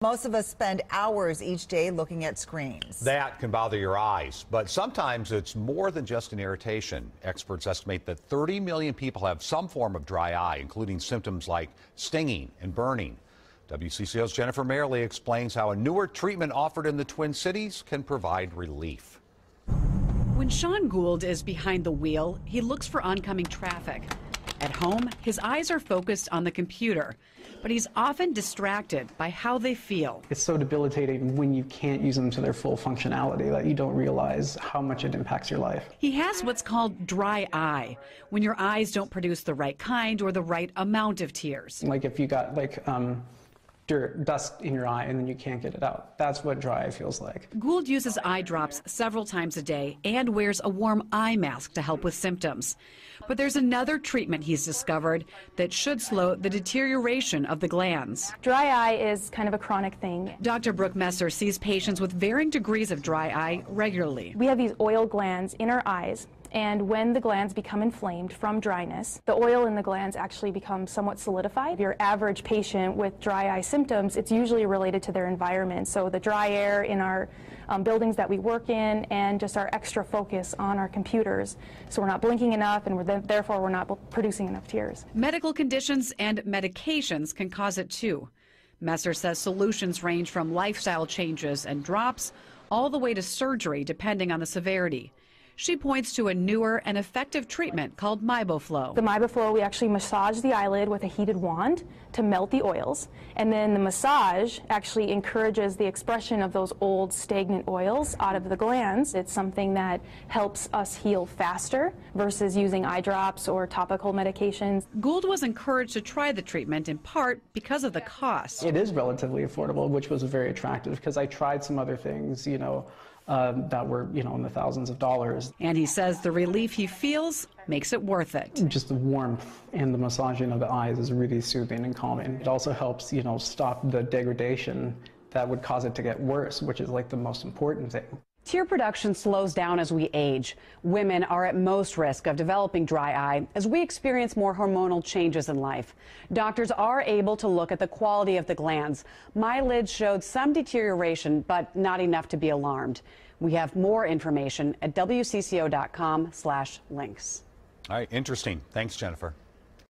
Most of us spend hours each day looking at screens. That can bother your eyes, but sometimes it's more than just an irritation. Experts estimate that 30 million people have some form of dry eye, including symptoms like stinging and burning. WCCO's Jennifer Mayerly explains how a newer treatment offered in the Twin Cities can provide relief. When Sean Gould is behind the wheel, he looks for oncoming traffic. At home, his eyes are focused on the computer, but he's often distracted by how they feel. It's so debilitating when you can't use them to their full functionality that you don't realize how much it impacts your life. He has what's called dry eye, when your eyes don't produce the right kind or the right amount of tears. Like if you got dirt, dust in your eye and then you can't get it out. That's what dry eye feels like. Gould uses eye drops several times a day and wears a warm eye mask to help with symptoms. But there's another treatment he's discovered that should slow the deterioration of the glands. Dry eye is kind of a chronic thing. Dr. Brooke Messer sees patients with varying degrees of dry eye regularly. We have these oil glands in our eyes, and when the glands become inflamed from dryness, the oil in the glands actually becomes somewhat solidified. Your average patient with dry eye symptoms, it's usually related to their environment. So the dry air in our buildings that we work in, and just our extra focus on our computers. So we're not blinking enough, and therefore we're not producing enough tears. Medical conditions and medications can cause it too. Messer says solutions range from lifestyle changes and drops all the way to surgery, depending on the severity. She points to a newer and effective treatment called MiboFlow. The MiboFlow, we actually massage the eyelid with a heated wand to melt the oils, and then the massage actually encourages the expression of those old stagnant oils out of the glands. It's something that helps us heal faster versus using eye drops or topical medications. Gould was encouraged to try the treatment in part because of the cost. It is relatively affordable, which was very attractive because I tried some other things, that were, in the thousands of dollars. And he says the relief he feels makes it worth it. Just the warmth and the massaging of the eyes is really soothing and calming. It also helps, stop the degradation that would cause it to get worse, which is like the most important thing. Tear production slows down as we age. Women are at most risk of developing dry eye as we experience more hormonal changes in life. Doctors are able to look at the quality of the glands. My lids showed some deterioration, but not enough to be alarmed. We have more information at WCCO.com/links. All right, interesting. Thanks, Jennifer.